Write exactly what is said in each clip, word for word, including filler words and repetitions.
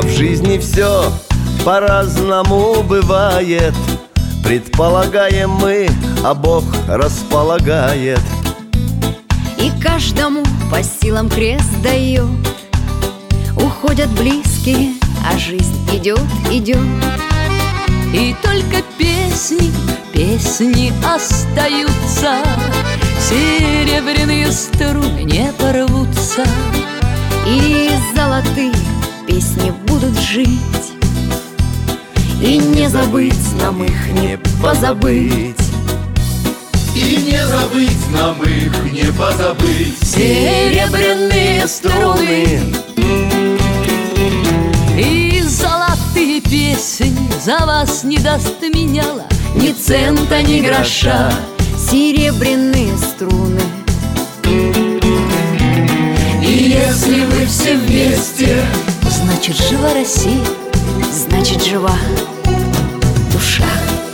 в жизни все по-разному бывает. Предполагаем мы, а Бог располагает. И каждому по силам крест дает. Уходят близкие, а жизнь идет, идет. И только песни, песни остаются, серебряные струны не порвутся. И золотые песни будут жить. И не забыть нам их, не позабыть. И не забыть нам их, не позабыть. Серебряные струны и золотые песни за вас не даст меняла ни цента, ни гроша. Серебряные струны. И если вы все вместе, значит жива Россия, значит жива душа.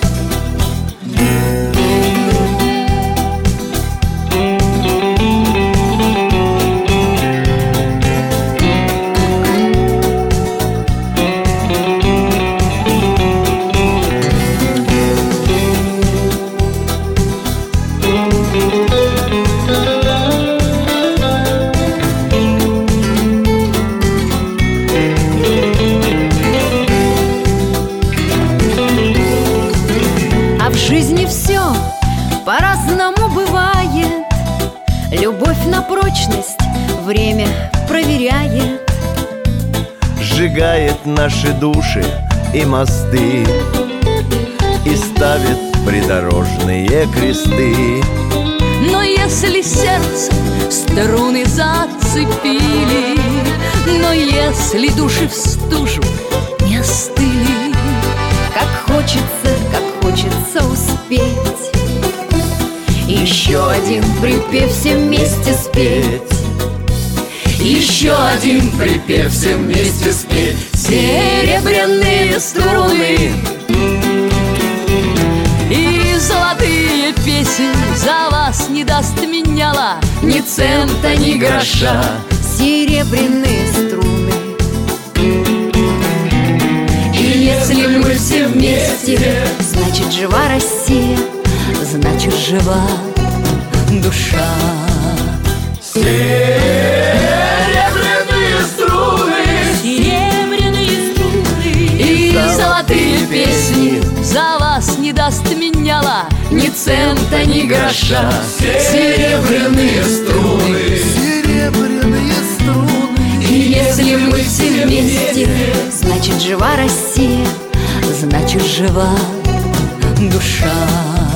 В жизни все по-разному бывает. Любовь на прочность время проверяет. Сжигает наши души и мосты и ставит придорожные кресты. но если сердце струны зацепили, но если души в стужу не остыли, как хочется, как хочется успеть еще один припев все вместе спеть. Еще один припев все вместе спеть. Серебряные струны и золотые песни за вас не даст меняла ни цента, ни гроша. Серебряные струны. И если мы все вместе, значит жива Россия, значит жива душа. Серебряные струны, серебряные струны и золотые песни за вас не даст меняла ни цента, ни гроша. серебряные струны, Серебряные струны. И если мы все вместе, значит жива Россия, значит жива душа.